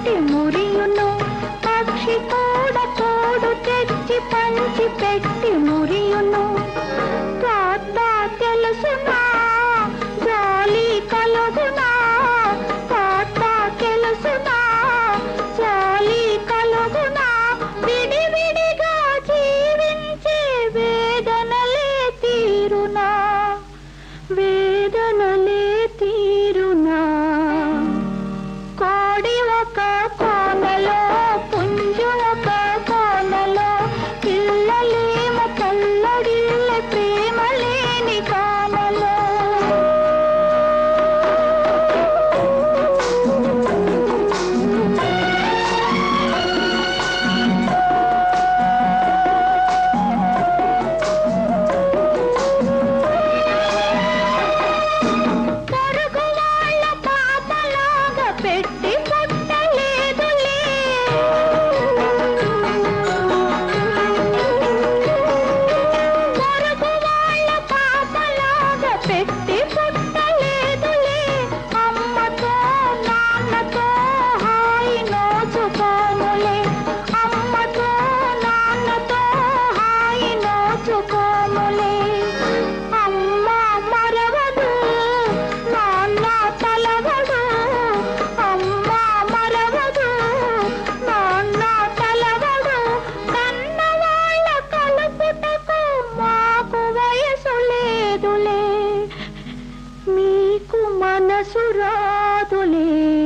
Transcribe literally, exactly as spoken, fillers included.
పెట్టి మురియును పక్షి కూడా తోడు తెచ్చి పంచి పెట్టి మురియును తాత తెలుసునా జాలి కలుగునా తాత తెలుసునా జాలి కలుగునా విడి విడిగా జీవించే వేదనలే తీరునా వేదనలే తీరునా కోడి ఒక కోనలో పుంజు ఒక కోనలో పిల్లలేమ కల్లడిల్ల ప్రేమ లేని కానలో పెట్టి పుట్టలేదులే పొరుగు వాళ్ళ పాపలాగా పెట్టి పుట్టలేదులే అమ్మతో నాన్నతో హాయి నోచుకోములే అమ్మతో నాన్నతో హాయి నోచుకోములే అమ్మ మరవదు నాన్న తలవడు అమ్మ మరవదు నాన్న తలవడు కన్నవాళ్ళ కలుపుటకు మాకు వయసు లేదులే మీకు మనసు రాదులే